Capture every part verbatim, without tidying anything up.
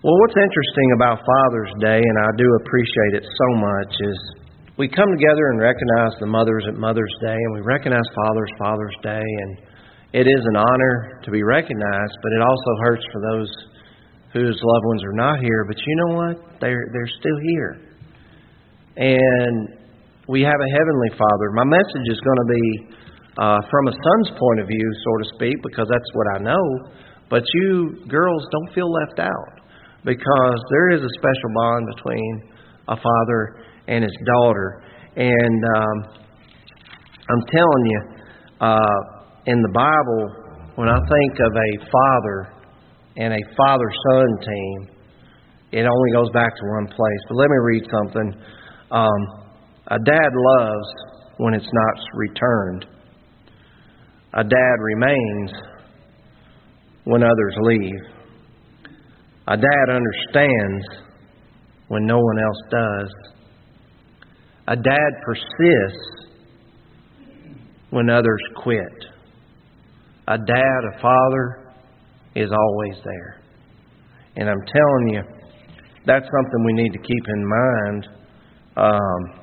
Well, what's interesting about Father's Day, and I do appreciate it so much, is we come together and recognize the mothers at Mother's Day, and we recognize fathers Father's Day, and it is an honor to be recognized, but it also hurts for those whose loved ones are not here. But you know what? They're, they're still here. And we have a Heavenly Father. My message is going to be uh, from a son's point of view, so to speak, because that's what I know. But you girls, don't feel left out, because there is a special bond between a father and his daughter. And um, I'm telling you, uh, in the Bible, when I think of a father and a father-son team, it only goes back to one place. But let me read something. Um, a dad loves when it's not returned. A dad remains when others leave. A dad understands when no one else does. A dad persists when others quit. A dad, a father, is always there. And I'm telling you, that's something we need to keep in mind. Um,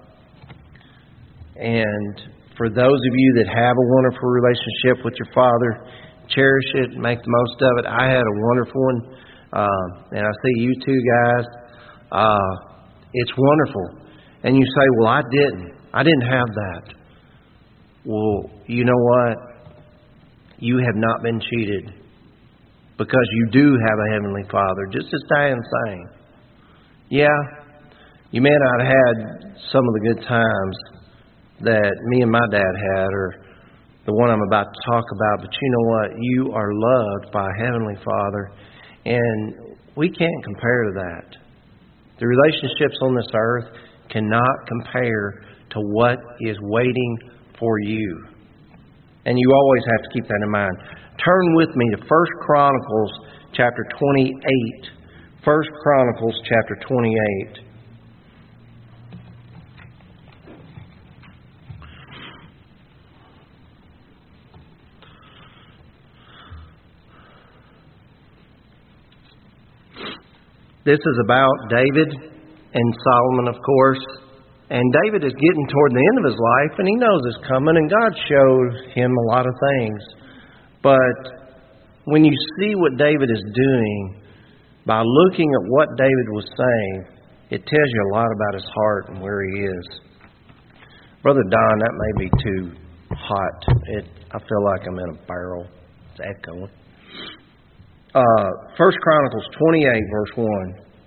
and for those of you that have a wonderful relationship with your father, cherish it, make the most of it. I had a wonderful one. Uh, and I see you two guys. Uh, it's wonderful. And you say, well, I didn't. I didn't have that. Well, you know what? You have not been cheated, because you do have a Heavenly Father, just as Diane's saying. Yeah, you may not have had some of the good times that me and my dad had, or the one I'm about to talk about, but you know what? You are loved by a Heavenly Father. And we can't compare to that. The relationships on this earth cannot compare to what is waiting for you. And you always have to keep that in mind. Turn with me to First Chronicles chapter twenty-eight. First Chronicles chapter twenty-eight. This is about David and Solomon, of course. And David is getting toward the end of his life, and he knows it's coming, and God showed him a lot of things. But when you see what David is doing, by looking at what David was saying, it tells you a lot about his heart and where he is. Brother Don, that may be too hot. It, I feel like I'm in a barrel. It's echoing. Uh, First Chronicles twenty-eight, verse one.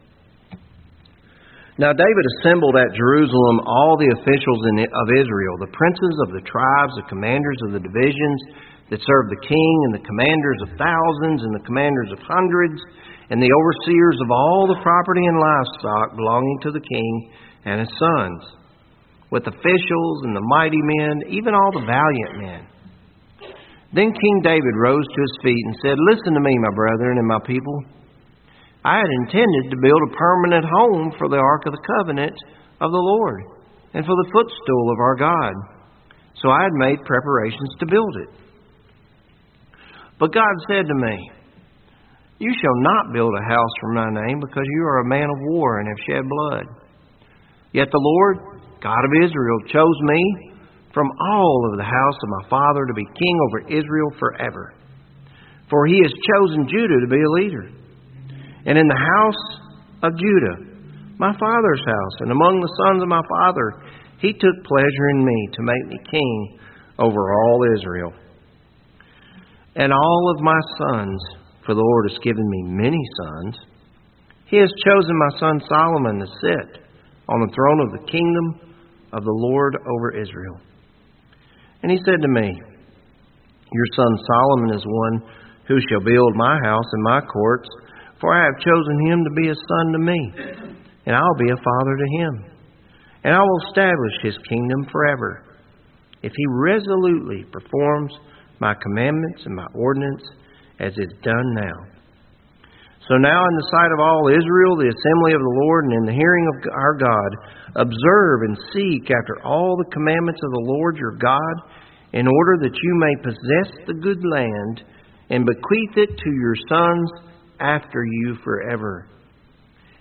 Now David assembled at Jerusalem all the officials in, of Israel, the princes of the tribes, the commanders of the divisions that served the king, and the commanders of thousands, and the commanders of hundreds, and the overseers of all the property and livestock belonging to the king and his sons, with officials and the mighty men, even all the valiant men. Then King David rose to his feet and said, "Listen to me, my brethren and my people. I had intended to build a permanent home for the Ark of the Covenant of the Lord and for the footstool of our God. So I had made preparations to build it. But God said to me, 'You shall not build a house for my name, because you are a man of war and have shed blood.' Yet the Lord, God of Israel, chose me from all of the house of my father to be king over Israel forever. For he has chosen Judah to be a leader. And in the house of Judah, my father's house, and among the sons of my father, he took pleasure in me to make me king over all Israel. And all of my sons, for the Lord has given me many sons, he has chosen my son Solomon to sit on the throne of the kingdom of the Lord over Israel. And he said to me, 'Your son Solomon is one who shall build my house and my courts, for I have chosen him to be a son to me, and I'll be a father to him. And I will establish his kingdom forever, if he resolutely performs my commandments and my ordinance as is done now.' So now in the sight of all Israel, the assembly of the Lord, and in the hearing of our God, observe and seek after all the commandments of the Lord your God, in order that you may possess the good land and bequeath it to your sons after you forever.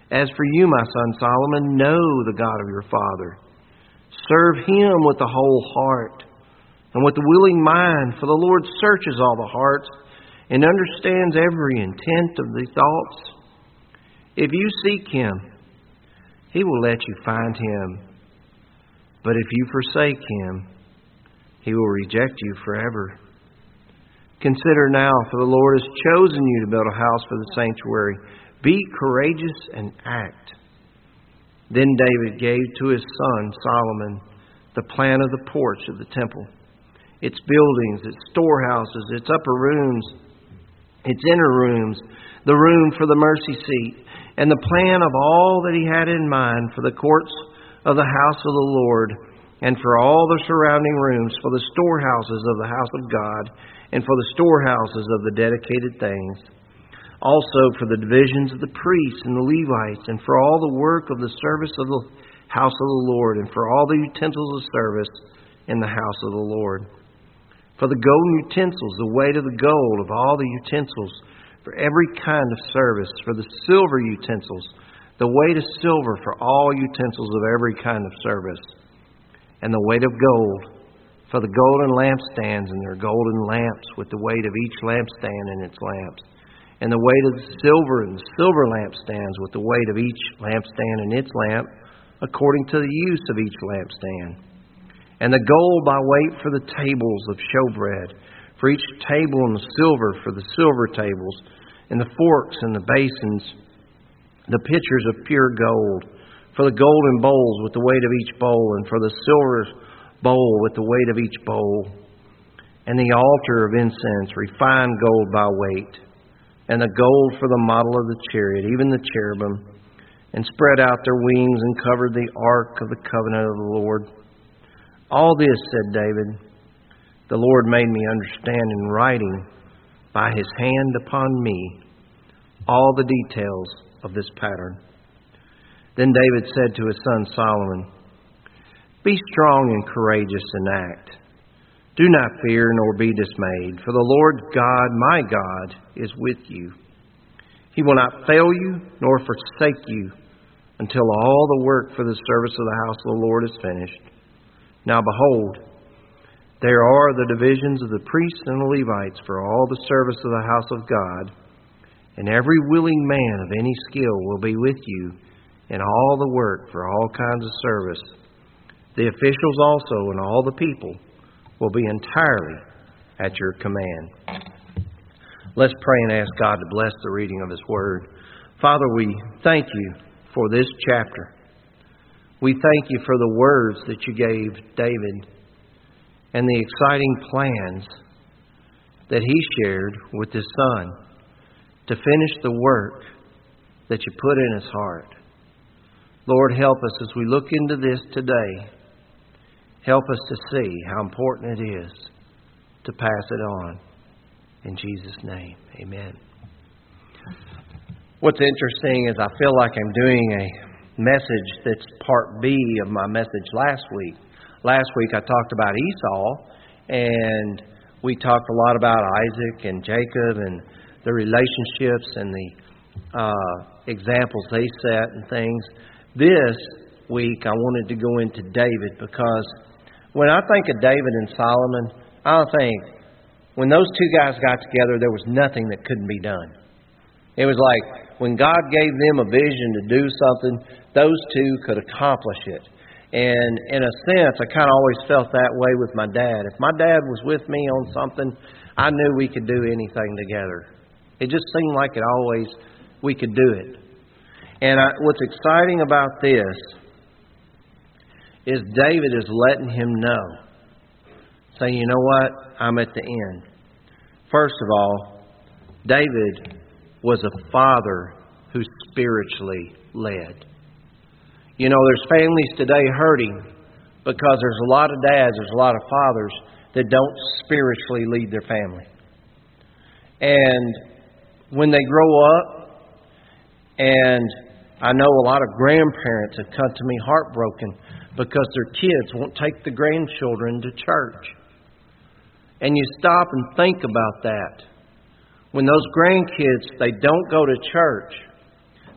As for you, my son Solomon, know the God of your father. Serve Him with the whole heart and with the willing mind, for the Lord searches all the hearts and understands every intent of the thoughts. If you seek Him, He will let you find Him. But if you forsake Him, He will reject you forever. Consider now, for the Lord has chosen you to build a house for the sanctuary. Be courageous and act. Then David gave to his son Solomon the plan of the porch of the temple, its buildings, its storehouses, its upper rooms, its inner rooms, the room for the mercy seat, and the plan of all that he had in mind for the courts of the house of the Lord, and for all the surrounding rooms, for the storehouses of the house of God, and for the storehouses of the dedicated things. Also for the divisions of the priests and the Levites, and for all the work of the service of the house of the Lord, and for all the utensils of service in the house of the Lord. For the golden utensils, the weight of the gold of all the utensils, for every kind of service, for the silver utensils, the weight of silver for all utensils of every kind of service, and the weight of gold for the golden lampstands and their golden lamps, with the weight of each lampstand and its lamps, and the weight of the silver and the silver lampstands, with the weight of each lampstand and its lamp, according to the use of each lampstand. And the gold by weight for the tables of showbread, for each table, and the silver for the silver tables, and the forks and the basins, the pitchers of pure gold, for the golden bowls with the weight of each bowl, and for the silver bowl with the weight of each bowl, and the altar of incense, refined gold by weight, and the gold for the model of the chariot, even the cherubim, and spread out their wings and covered the ark of the covenant of the Lord. All this, said David, the Lord made me understand in writing by His hand upon me all the details of this pattern. Then David said to his son Solomon, Be strong and courageous and act. Do not fear nor be dismayed, for the Lord God, my God, is with you. He will not fail you nor forsake you until all the work for the service of the house of the Lord is finished. Now behold, there are the divisions of the priests and the Levites for all the service of the house of God, and every willing man of any skill will be with you in all the work for all kinds of service. The officials also and all the people will be entirely at your command. Let's pray and ask God to bless the reading of His Word. Father, we thank you for this chapter. We thank you for the words that you gave David and the exciting plans that he shared with his son to finish the work that you put in his heart. Lord, help us as we look into this today. Help us to see how important it is to pass it on. In Jesus' name, amen. What's interesting is I feel like I'm doing a message that's part B of my message last week. Last week I talked about Esau, and we talked a lot about Isaac and Jacob and the relationships and the uh, examples they set and things. This week I wanted to go into David, because when I think of David and Solomon, I think when those two guys got together, there was nothing that couldn't be done. It was like when God gave them a vision to do something, those two could accomplish it. And in a sense, I kind of always felt that way with my dad. If my dad was with me on something, I knew we could do anything together. It just seemed like it always, we could do it. And I, what's exciting about this is David is letting him know, saying, you know what, I'm at the end. First of all, David was a father who spiritually led. You know, there's families today hurting because there's a lot of dads, there's a lot of fathers that don't spiritually lead their family. And when they grow up, and I know a lot of grandparents have come to me heartbroken because their kids won't take the grandchildren to church. And you stop and think about that. When those grandkids, they don't go to church,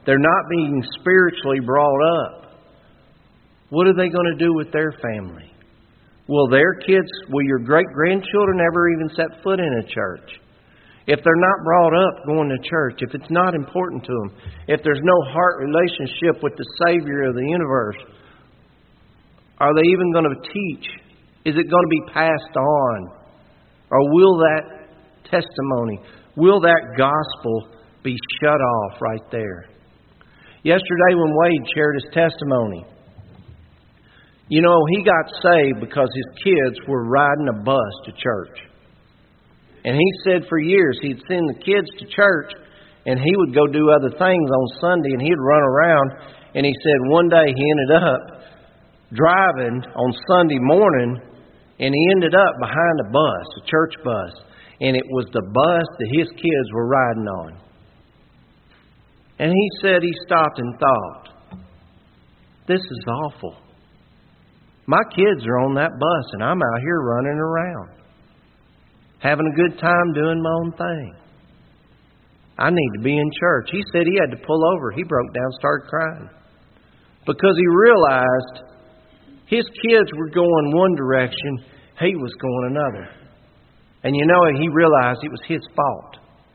They're not being spiritually brought up. What are they going to do with their family? Will their kids, will your great-grandchildren ever even set foot in a church? If they're not brought up going to church, if it's not important to them, if there's no heart relationship with the Savior of the universe, are they even going to teach? Is it going to be passed on? Or will that testimony, will that gospel be shut off right there? Yesterday when Wade shared his testimony, you know, he got saved because his kids were riding a bus to church. And he said for years he'd send the kids to church and he would go do other things on Sunday and he'd run around. And he said one day he ended up driving on Sunday morning and he ended up behind a bus, a church bus. And it was the bus that his kids were riding on. And he said he stopped and thought, this is awful. My kids are on that bus and I'm out here running around, having a good time doing my own thing. I need to be in church. He said he had to pull over. He broke down, started crying. Because he realized his kids were going one direction, he was going another. And you know, he realized it was his fault.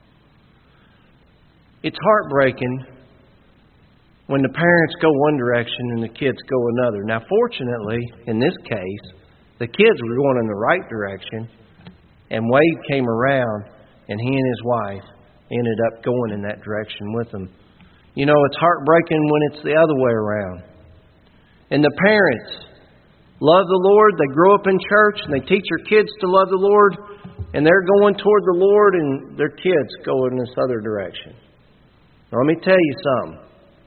It's heartbreaking when the parents go one direction and the kids go another. Now, fortunately, in this case, the kids were going in the right direction. And Wade came around, and he and his wife ended up going in that direction with them. You know, it's heartbreaking when it's the other way around. And the parents love the Lord. They grow up in church, and they teach their kids to love the Lord. And they're going toward the Lord, and their kids go in this other direction. Now, let me tell you something.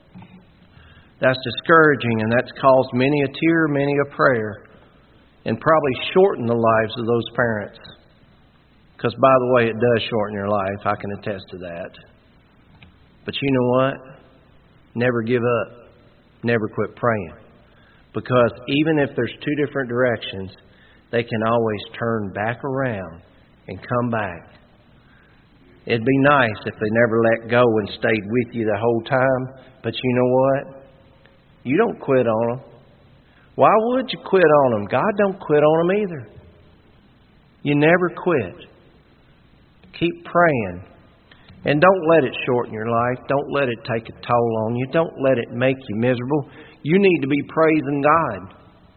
That's discouraging, and that's caused many a tear, many a prayer, and probably shortened the lives of those parents. Because, by the way, it does shorten your life. I can attest to that. But you know what? Never give up. Never quit praying. Because even if there's two different directions, they can always turn back around and come back. It'd be nice if they never let go and stayed with you the whole time. But you know what? You don't quit on them. Why would you quit on them? God don't quit on them either. You never quit. Keep praying. And don't let it shorten your life. Don't let it take a toll on you. Don't let it make you miserable. You need to be praising God.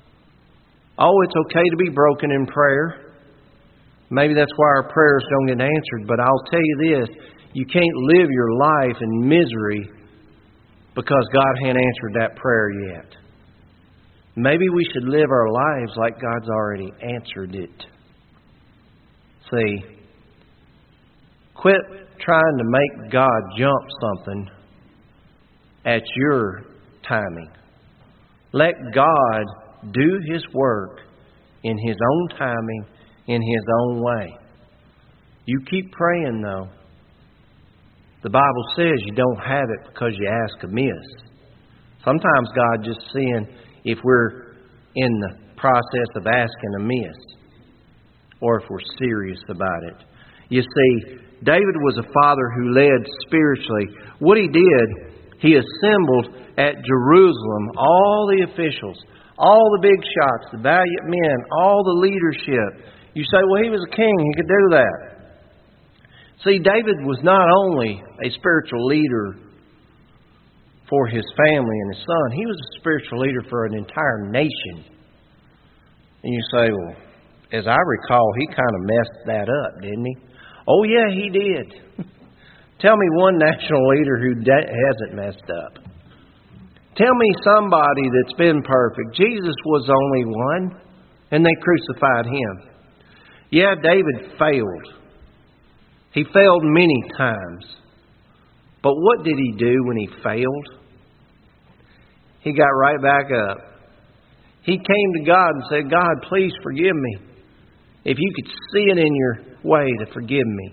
Oh, it's okay to be broken in prayer. Maybe that's why our prayers don't get answered. But I'll tell you this. You can't live your life in misery because God hadn't answered that prayer yet. Maybe we should live our lives like God's already answered it. See, quit trying to make God jump something at your timing. Let God do His work in His own timing, in His own way. You keep praying, though. The Bible says you don't have it because you ask amiss. Sometimes God just seeing if we're in the process of asking amiss or if we're serious about it. You see, David was a father who led spiritually. What he did, he assembled at Jerusalem all the officials, all the big shots, the valiant men, all the leadership. You say, well, he was a king, he could do that. See, David was not only a spiritual leader for his family and his son, he was a spiritual leader for an entire nation. And you say, well, as I recall, he kind of messed that up, didn't he? Oh, yeah, he did. Tell me one national leader who hasn't messed up. Tell me somebody that's been perfect. Jesus was only one, and they crucified Him. Yeah, David failed. He failed many times. But what did he do when he failed? He got right back up. He came to God and said, God, please forgive me. If you could see it in your way to forgive me.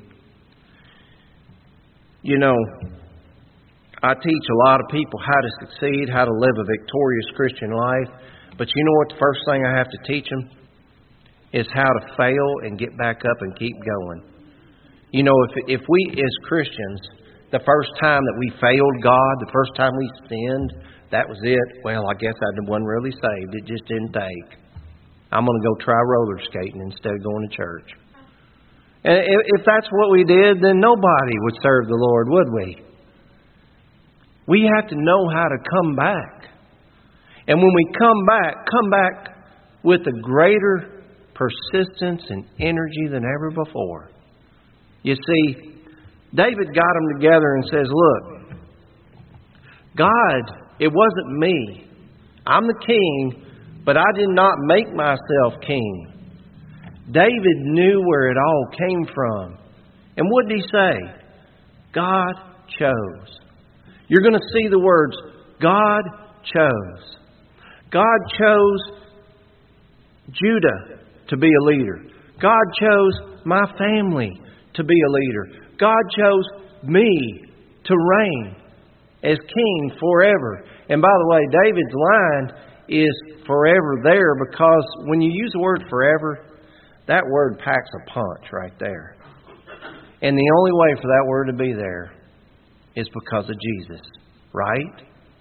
You know, I teach a lot of people how to succeed, how to live a victorious Christian life. But you know what the first thing I have to teach them? Is how to fail and get back up and keep going. You know, if if we as Christians, The first time that we failed God, the first time we sinned, that was it. Well, I guess I wasn't really saved. It just didn't take. I'm going to go try roller skating instead of going to church. And if that's what we did, then nobody would serve the Lord, would we? We have to know how to come back. And when we come back, come back with a greater persistence and energy than ever before. You see, David got them together and says, look, God, it wasn't me. I'm the king, but I did not make myself king. David knew where it all came from. And what did he say? God chose. You're going to see the words, God chose. God chose Judah to be a leader. God chose my family to be a leader. God chose me to reign as king forever. And by the way, David's line is forever there because when you use the word forever, that word packs a punch right there. And the only way for that word to be there is because of Jesus, right?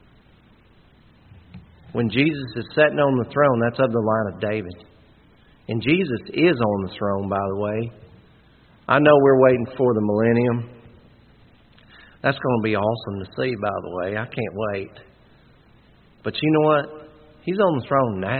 When Jesus is sitting on the throne, that's of the line of David. And Jesus is on the throne, by the way. I know we're waiting for the millennium. That's going to be awesome to see, by the way. I can't wait. But you know what? He's on the throne now.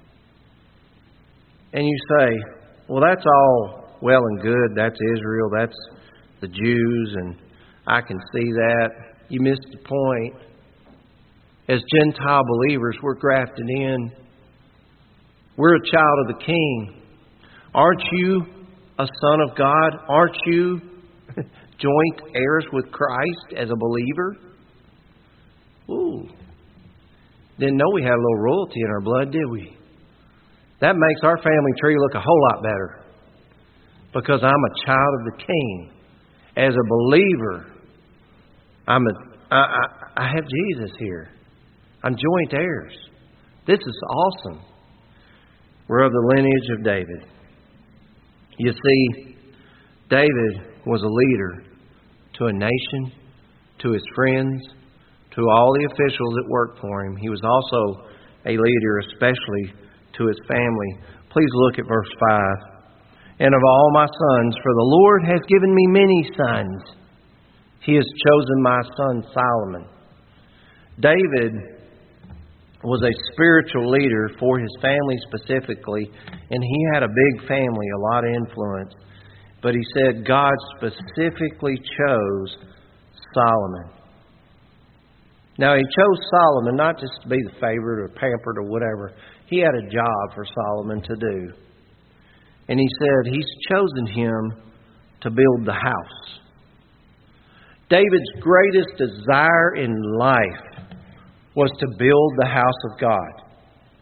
And you say, well, that's all well and good. That's Israel. That's the Jews. And I can see that. You missed the point. As Gentile believers, we're grafted in. We're a child of the King. Aren't you a son of God? Aren't you joint heirs with Christ as a believer? Ooh. Didn't know we had a little royalty in our blood, did we? That makes our family tree look a whole lot better. Because I'm a child of the King. As a believer, I'm a, I, I, I have Jesus here. I'm joint heirs. This is awesome. We're of the lineage of David. You see, David was a leader to a nation, to his friends, to all the officials that worked for him. He was also a leader, especially to his family. Please look at verse five. And of all my sons, for the Lord has given me many sons. He has chosen my son Solomon. David was a spiritual leader for his family specifically, and he had a big family, a lot of influence. But he said God specifically chose Solomon. Now, he chose Solomon not just to be the favorite or pampered or whatever. He had a job for Solomon to do. And he said he's chosen him to build the house. David's greatest desire in life was to build the house of God.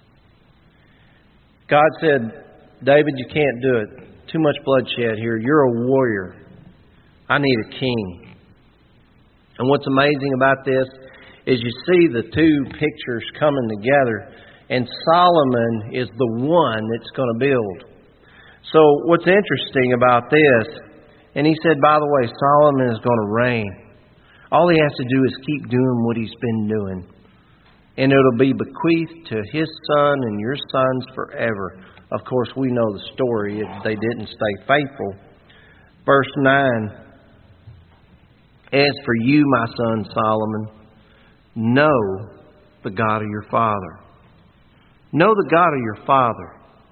God said, David, you can't do it. Too much bloodshed here. You're a warrior. I need a king. And what's amazing about this is you see the two pictures coming together, and Solomon is the one that's going to build. So what's interesting about this, and he said, by the way, Solomon is going to reign. All he has to do is keep doing what he's been doing. And it'll be bequeathed to his son and your sons forever. Of course, we know the story. They didn't stay faithful. Verse nine. As for you, my son Solomon, know the God of your father. Know the God of your father.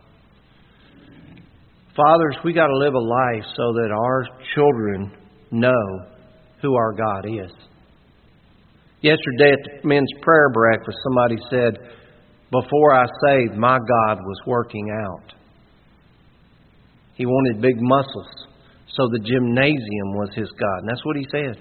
Fathers, we got to live a life so that our children know who our God is. Yesterday at the men's prayer breakfast, somebody said, before I saved, my God was working out. He wanted big muscles, so the gymnasium was his God. And that's what he said.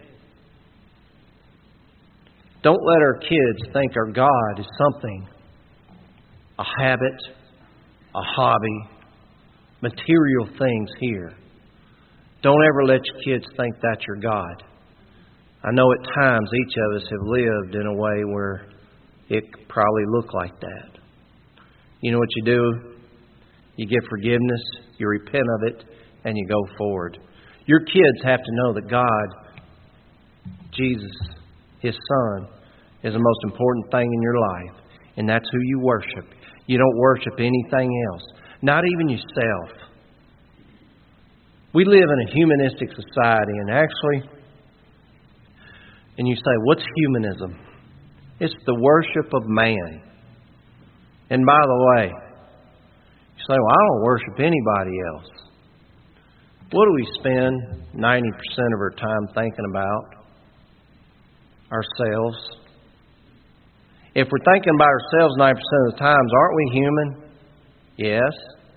Don't let our kids think our God is something, a habit, a hobby, material things here. Don't ever let your kids think that's your God. I know at times each of us have lived in a way where it probably looked like that. You know what you do? You get forgiveness, you repent of it, and you go forward. Your kids have to know that God Jesus, His Son, is the most important thing in your life. And that's who you worship. You don't worship anything else. Not even yourself. We live in a humanistic society, and actually, and you say, what's humanism? It's the worship of man. And by the way, you say, well, I don't worship anybody else. What do we spend ninety percent of our time thinking about? Ourselves. If we're thinking about ourselves ninety percent of the times, aren't we human? Yes.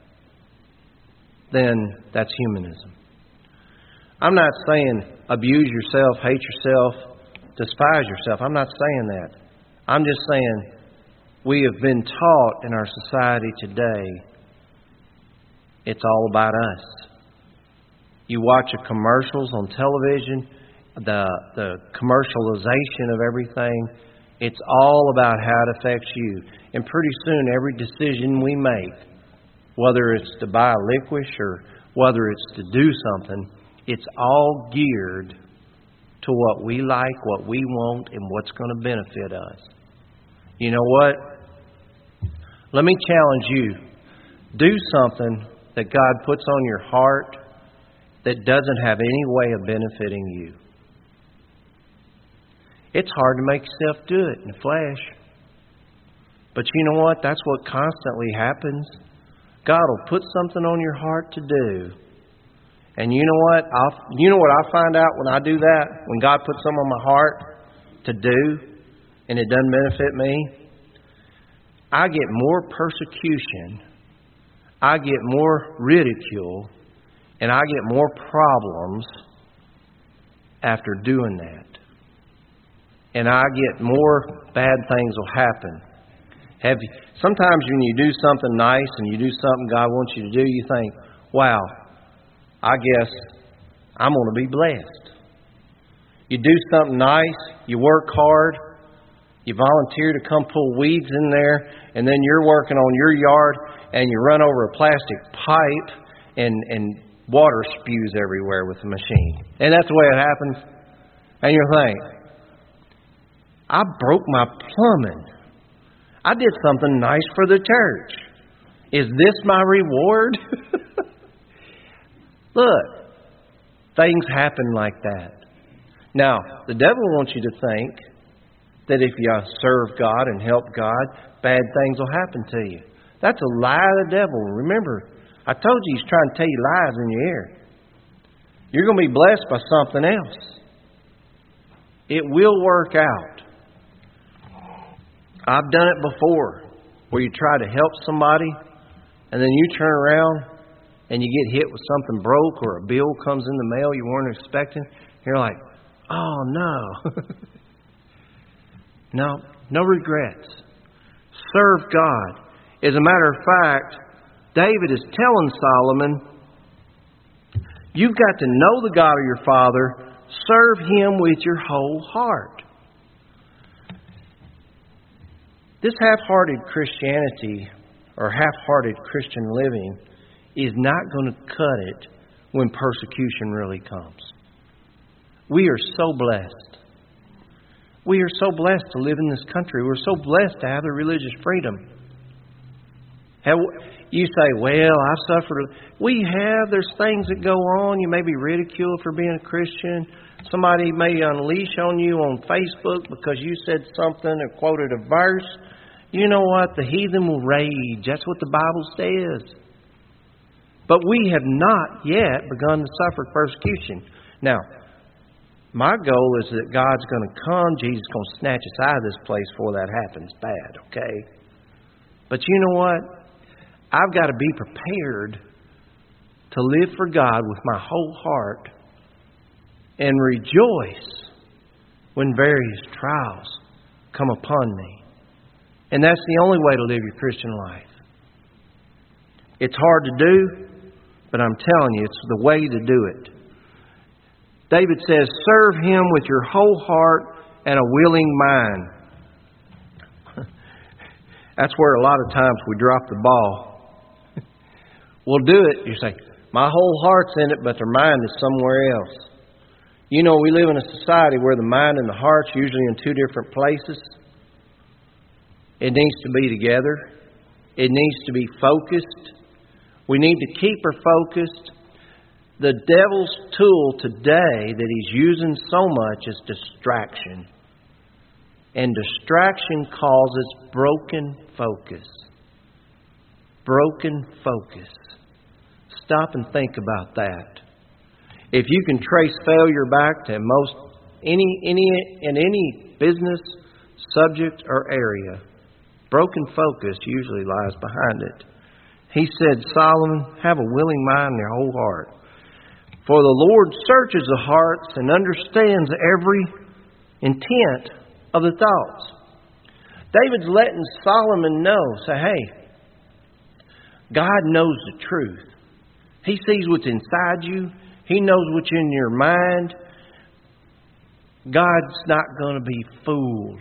Then that's humanism. I'm not saying abuse yourself, hate yourself, despise yourself. I'm not saying that. I'm just saying we have been taught in our society today it's all about us. You watch the commercials on television, the the commercialization of everything. It's all about how it affects you. And pretty soon, every decision we make, whether it's to buy a licorice or whether it's to do something, it's all geared to what we like, what we want, and what's going to benefit us. You know what? Let me challenge you. Do something that God puts on your heart that doesn't have any way of benefiting you. It's hard to make yourself do it in the flesh. But you know what? That's what constantly happens. God will put something on your heart to do. And you know what? I'll, you know what I find out when I do that? When God puts something on my heart to do and it doesn't benefit me, I get more persecution, I get more ridicule, and I get more problems after doing that. And I get more bad things will happen. Have you, sometimes when you do something nice and you do something God wants you to do, you think, wow, I guess I'm going to be blessed. You do something nice, you work hard, you volunteer to come pull weeds in there, and then you're working on your yard and you run over a plastic pipe and, and water spews everywhere with the machine. And that's the way it happens. And you think, I broke my plumbing. I did something nice for the church. Is this my reward? Look, things happen like that. Now, the devil wants you to think that if you serve God and help God, bad things will happen to you. That's a lie of the devil. Remember, I told you he's trying to tell you lies in your ear. You're going to be blessed by something else. It will work out. I've done it before, where you try to help somebody, and then you turn around and you get hit with something broke, or a bill comes in the mail you weren't expecting. You're like, oh no. No, no regrets. Serve God. As a matter of fact, David is telling Solomon, you've got to know the God of your father. Serve Him with your whole heart. This half-hearted Christianity or half-hearted Christian living is not going to cut it when persecution really comes. We are so blessed. We are so blessed to live in this country. We're so blessed to have the religious freedom. Have, you say, well, I've suffered. We have. There's things that go on. You may be ridiculed for being a Christian. Somebody may unleash on you on Facebook because you said something or quoted a verse. You know what? The heathen will rage. That's what the Bible says. But we have not yet begun to suffer persecution. Now, my goal is that God's going to come. Jesus is going to snatch us out of this place before that happens bad, okay? But you know what? I've got to be prepared to live for God with my whole heart and rejoice when various trials come upon me. And that's the only way to live your Christian life. It's hard to do, but I'm telling you, it's the way to do it. David says, serve Him with your whole heart and a willing mind. That's where a lot of times we drop the ball. We'll do it. You say, my whole heart's in it, but their mind is somewhere else. You know, we live in a society where the mind and the heart's usually in two different places. It needs to be together. It needs to be focused. We need to keep her focused. The devil's tool today that he's using so much is distraction. And distraction causes broken focus. Broken focus. Stop and think about that. If you can trace failure back to most any any in any business, subject, or area, broken focus usually lies behind it. He said, Solomon, have a willing mind in your whole heart. For the Lord searches the hearts and understands every intent of the thoughts. David's letting Solomon know, say, hey, God knows the truth. He sees what's inside you. He knows what's in your mind. God's not going to be fooled.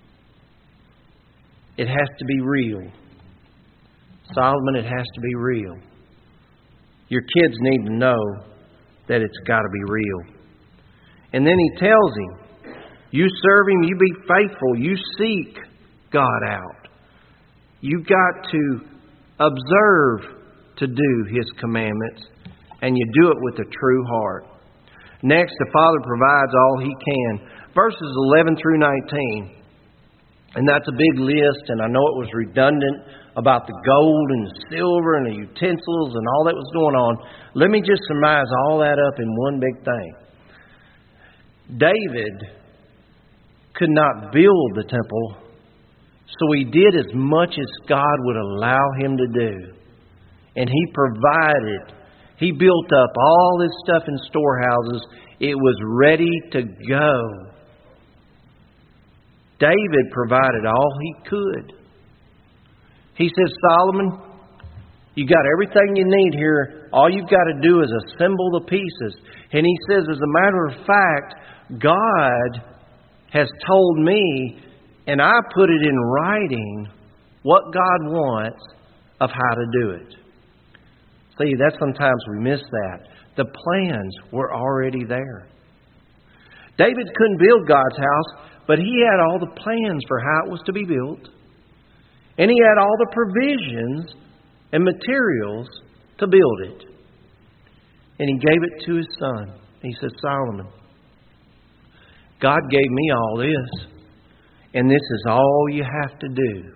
It has to be real. Solomon, it has to be real. Your kids need to know that it's got to be real. And then he tells him, you serve Him, you be faithful, you seek God out. You got to observe to do His commandments, and you do it with a true heart. Next, the Father provides all He can. Verses eleven through nineteen. And that's a big list, and I know it was redundant about the gold and the silver and the utensils and all that was going on. Let me just surmise all that up in one big thing. David could not build the temple, so he did as much as God would allow him to do. And He provided. He built up all this stuff in storehouses. It was ready to go. David provided all he could. He says, Solomon, you got everything you need here. All you've got to do is assemble the pieces. And he says, as a matter of fact, God has told me, and I put it in writing, what God wants of how to do it. See, that's sometimes we miss that. The plans were already there. David couldn't build God's house, but he had all the plans for how it was to be built. And he had all the provisions and materials to build it. And he gave it to his son. He said, Solomon, God gave me all this, and this is all you have to do.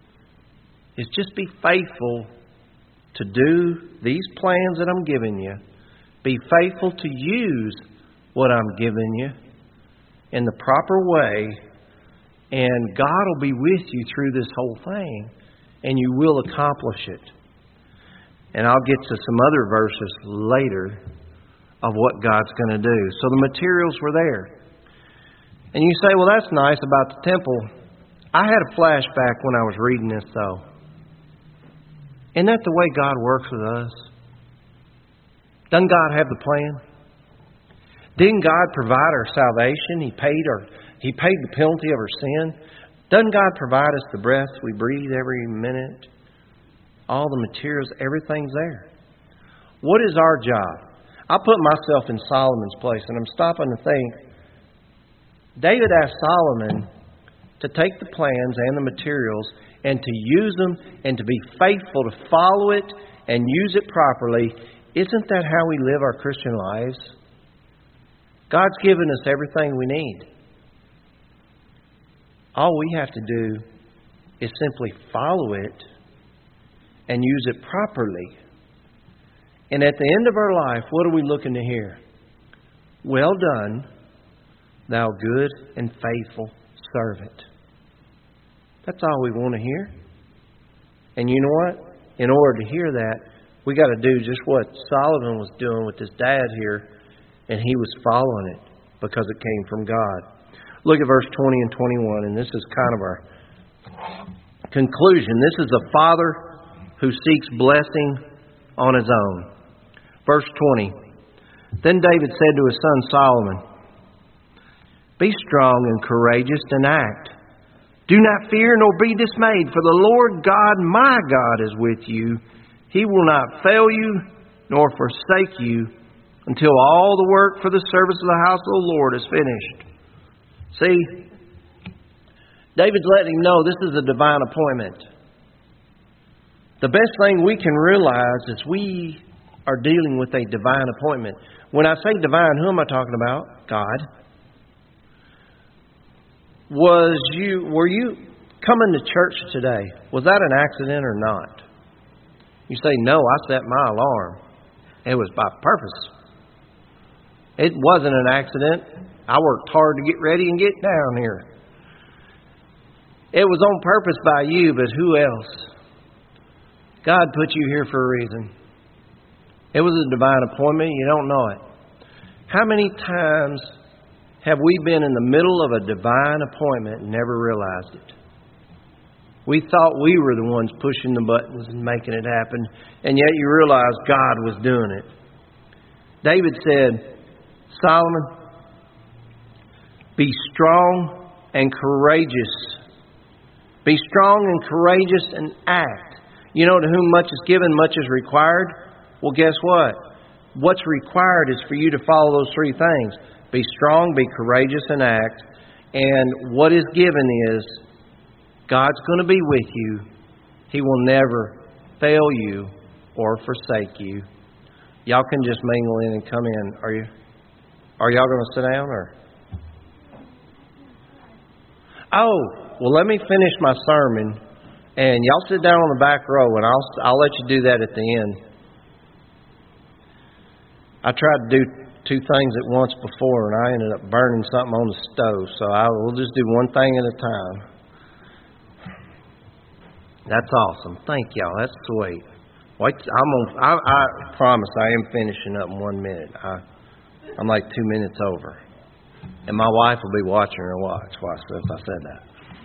Is just be faithful to do these plans that I'm giving you. Be faithful to use what I'm giving you in the proper way, and God will be with you through this whole thing, and you will accomplish it. And I'll get to some other verses later of what God's going to do. So the materials were there. And you say, well, that's nice about the temple. I had a flashback when I was reading this, though. Isn't that the way God works with us? Doesn't God have the plan? Didn't God provide our salvation? He paid our, He paid the penalty of our sin. Doesn't God provide us the breath we breathe every minute? All the materials, everything's there. What is our job? I put myself in Solomon's place, and I'm stopping to think. David asked Solomon to take the plans and the materials and to use them and to be faithful to follow it and use it properly. Isn't that how we live our Christian lives? God's given us everything we need. All we have to do is simply follow it and use it properly. And at the end of our life, what are we looking to hear? Well done, thou good and faithful servant. That's all we want to hear. And you know what? In order to hear that, we got to do just what Solomon was doing with his dad here, and he was following it because it came from God. Look at verse twenty and twenty-one, and this is kind of our conclusion. This is a father who seeks blessing on his own. Verse twenty. Then David said to his son Solomon, be strong and courageous and act. Do not fear nor be dismayed, for the Lord God, my God, is with you. He will not fail you nor forsake you until all the work for the service of the house of the Lord is finished. See, David's letting him know this is a divine appointment. The best thing we can realize is we are dealing with a divine appointment. When I say divine, who am I talking about? God. Was you, were you coming to church today? Was that an accident or not? You say, no, I set my alarm. It was by purpose. It wasn't an accident. I worked hard to get ready and get down here. It was on purpose by you, but who else? God put you here for a reason. It was a divine appointment. You don't know it. How many times have we been in the middle of a divine appointment and never realized it? We thought we were the ones pushing the buttons and making it happen, and yet you realize God was doing it. David said, Solomon, be strong and courageous. Be strong and courageous and act. You know, to whom much is given, much is required. Well, guess what? What's required is for you to follow those three things. Be strong, be courageous, and act. And what is given is God's going to be with you. He will never fail you or forsake you. Y'all can just mingle in and come in. Are you? Are y'all going to sit down or? Oh, well, let me finish my sermon. And y'all sit down on the back row, and I'll I'll let you do that at the end. I tried to do two things at once before, and I ended up burning something on the stove. So I will just do one thing at a time. That's awesome. Thank y'all. That's sweet. Wait, I'm on. I, I promise I am finishing up in one minute. I, I'm like two minutes over, and my wife will be watching her watch. Watch if I said that.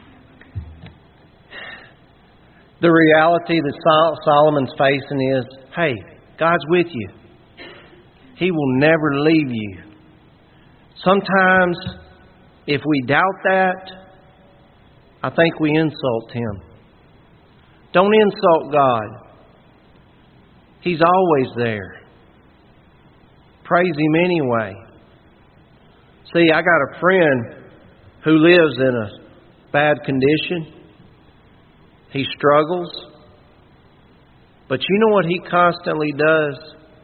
The reality that Solomon's facing is, hey, God's with you. He will never leave you. Sometimes, if we doubt that, I think we insult Him. Don't insult God. He's always there. Praise Him anyway. See, I got a friend who lives in a bad condition. He struggles. But you know what he constantly does?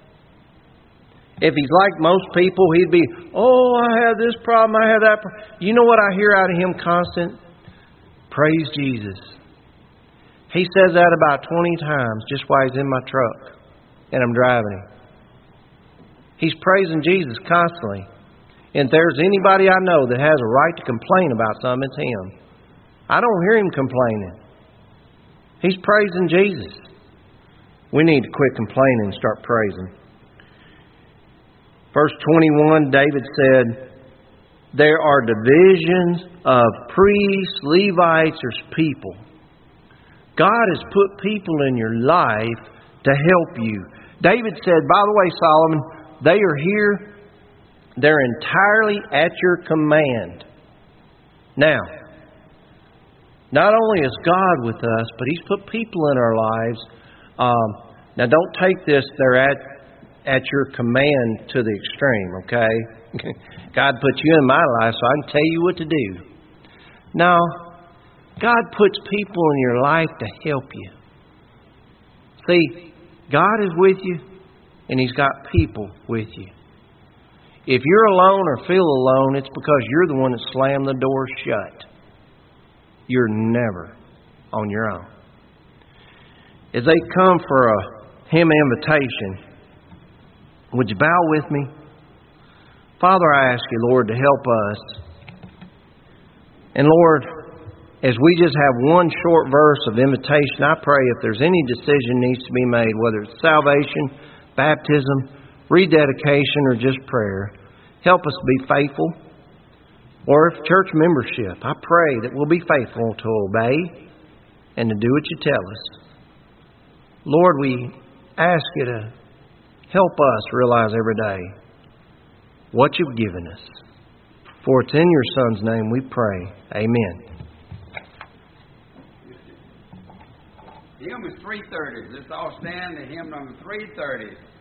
If he's like most people, he'd be, oh, I have this problem, I have that problem. You know what I hear out of him constant? Praise Jesus. He says that about twenty times just while he's in my truck and I'm driving him. He's praising Jesus constantly. And if there's anybody I know that has a right to complain about something, it's him. I don't hear him complaining. He's praising Jesus. We need to quit complaining and start praising. Verse twenty-one, David said, there are divisions of priests, Levites, there's people. God has put people in your life to help you. David said, by the way, Solomon, they are here. They're entirely at your command. Now, not only is God with us, but He's put people in our lives. Um, now, don't take this, they're at, at your command to the extreme, okay? God put you in my life so I can tell you what to do. No, God puts people in your life to help you. See, God is with you, and He's got people with you. If you're alone or feel alone, it's because you're the one that slammed the door shut. You're never on your own. As they come for a hymn invitation, would you bow with me? Father, I ask you, Lord, to help us. And Lord, as we just have one short verse of invitation, I pray if there's any decision needs to be made, whether it's salvation, baptism, rededication, or just prayer, help us be faithful. Or if church membership, I pray that we'll be faithful to obey and to do what you tell us. Lord, we ask you to help us realize every day what you've given us. For it's in your Son's name we pray. Amen. The hymn is three thirty. Let's all stand to hymn number three thirty.